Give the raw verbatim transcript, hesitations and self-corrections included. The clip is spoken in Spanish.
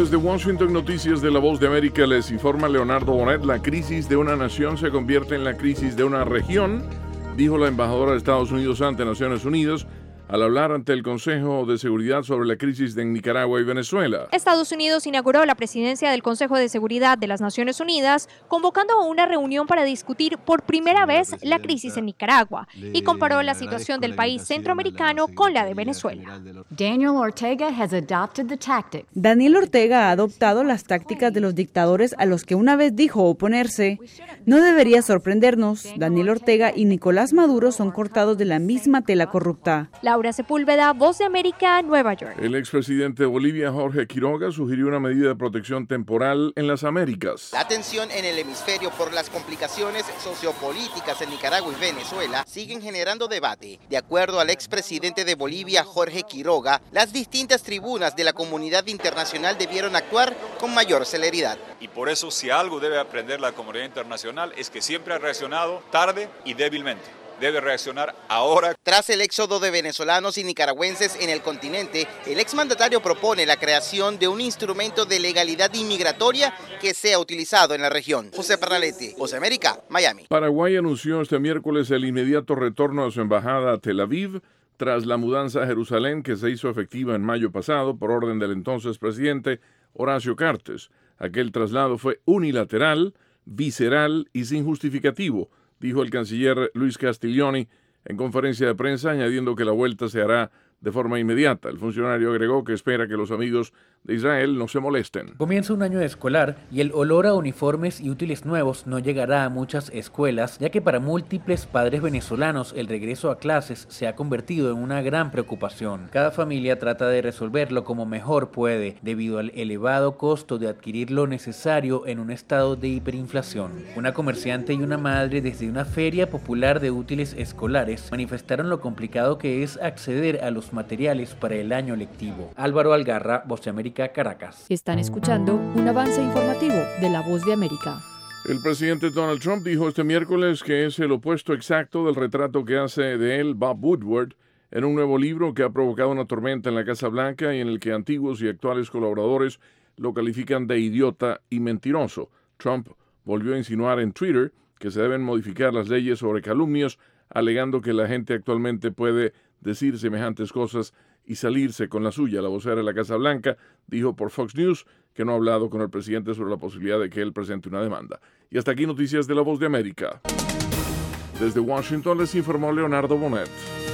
Desde Washington, Noticias de La Voz de América, les informa Leonardo Bonet. La crisis de una nación se convierte en la crisis de una región, dijo la embajadora de Estados Unidos ante Naciones Unidas al hablar ante el Consejo de Seguridad sobre la crisis de Nicaragua y Venezuela. Estados Unidos inauguró la presidencia del Consejo de Seguridad de las Naciones Unidas, convocando a una reunión para discutir por primera vez la crisis en Nicaragua y comparó la situación del país centroamericano con la de Venezuela. Daniel Ortega has adopted the tactic. Daniel Ortega ha adoptado las tácticas de los dictadores a los que una vez dijo oponerse. No debería sorprendernos. Daniel Ortega y Nicolás Maduro son cortados de la misma tela corrupta. Laura Sepúlveda, Voz de América, Nueva York. El expresidente de Bolivia, Jorge Quiroga, sugirió una medida de protección temporal en las Américas. La tensión en el hemisferio por las complicaciones sociopolíticas en Nicaragua y Venezuela siguen generando debate. De acuerdo al expresidente de Bolivia, Jorge Quiroga, las distintas tribunas de la comunidad internacional debieron actuar con mayor celeridad. Y por eso, si algo debe aprender la comunidad internacional, es que siempre ha reaccionado tarde y débilmente. Debe reaccionar ahora. Tras el éxodo de venezolanos y nicaragüenses en el continente, el exmandatario propone la creación de un instrumento de legalidad inmigratoria que sea utilizado en la región. José Pernalete, Voz de América, Miami. Paraguay anunció este miércoles el inmediato retorno a su embajada a Tel Aviv tras la mudanza a Jerusalén que se hizo efectiva en mayo pasado por orden del entonces presidente Horacio Cartes. Aquel traslado fue unilateral, visceral y sin justificativo, dijo el canciller Luis Castiglioni en conferencia de prensa, añadiendo que la vuelta se hará de forma inmediata. El funcionario agregó que espera que los amigos de Israel no se molesten. Comienza un año escolar y el olor a uniformes y útiles nuevos no llegará a muchas escuelas, ya que para múltiples padres venezolanos el regreso a clases se ha convertido en una gran preocupación. Cada familia trata de resolverlo como mejor puede, debido al elevado costo de adquirir lo necesario en un estado de hiperinflación. Una comerciante y una madre desde una feria popular de útiles escolares manifestaron lo complicado que es acceder a los materiales para el año lectivo. Álvaro Algarra, Voz de América, Caracas. Están escuchando un avance informativo de La Voz de América. El presidente Donald Trump dijo este miércoles que es el opuesto exacto del retrato que hace de él Bob Woodward en un nuevo libro que ha provocado una tormenta en la Casa Blanca y en el que antiguos y actuales colaboradores lo califican de idiota y mentiroso. Trump volvió a insinuar en Twitter que se deben modificar las leyes sobre calumnias, alegando que la gente actualmente puede decir semejantes cosas y salirse con la suya. La vocera de la Casa Blanca dijo por Fox News que no ha hablado con el presidente sobre la posibilidad de que él presente una demanda. Y hasta aquí noticias de La Voz de América. Desde Washington les informó Leonardo Bonet.